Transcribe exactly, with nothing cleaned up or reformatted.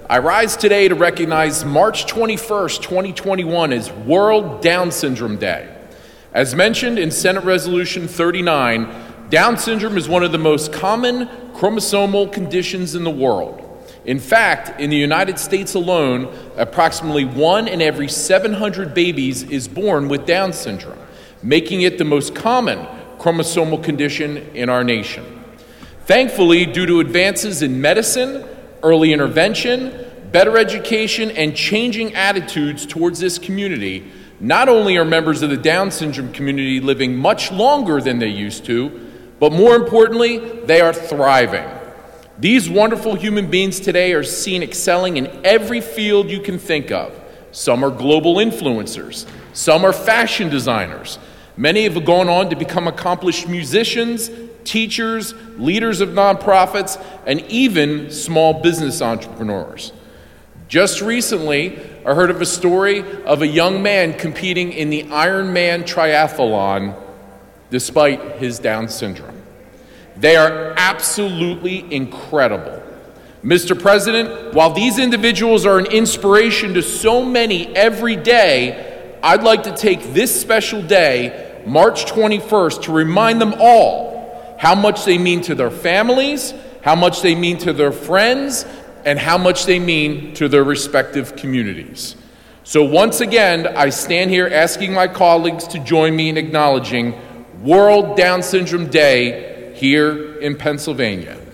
I rise today to recognize March twenty-first, twenty twenty-one as World Down Syndrome Day. As mentioned in Senate Resolution thirty-nine, Down syndrome is one of the most common chromosomal conditions in the world. In fact, in the United States alone, approximately one in every seven hundred babies is born with Down syndrome, making it the most common chromosomal condition in our nation. Thankfully, due to advances in medicine, early intervention, better education, and changing attitudes towards this community, not only are members of the Down syndrome community living much longer than they used to, but more importantly, they are thriving. These wonderful human beings today are seen excelling in every field you can think of. Some are global influencers. Some are fashion designers. Many have gone on to become accomplished musicians, teachers, leaders of nonprofits, and even small business entrepreneurs. Just recently, I heard of a story of a young man competing in the Ironman triathlon despite his Down syndrome. They are absolutely incredible. Mister President, while these individuals are an inspiration to so many every day, I'd like to take this special day, March twenty-first, to remind them all how much they mean to their families, how much they mean to their friends, and how much they mean to their respective communities. So once again, I stand here asking my colleagues to join me in acknowledging World Down Syndrome Day here in Pennsylvania.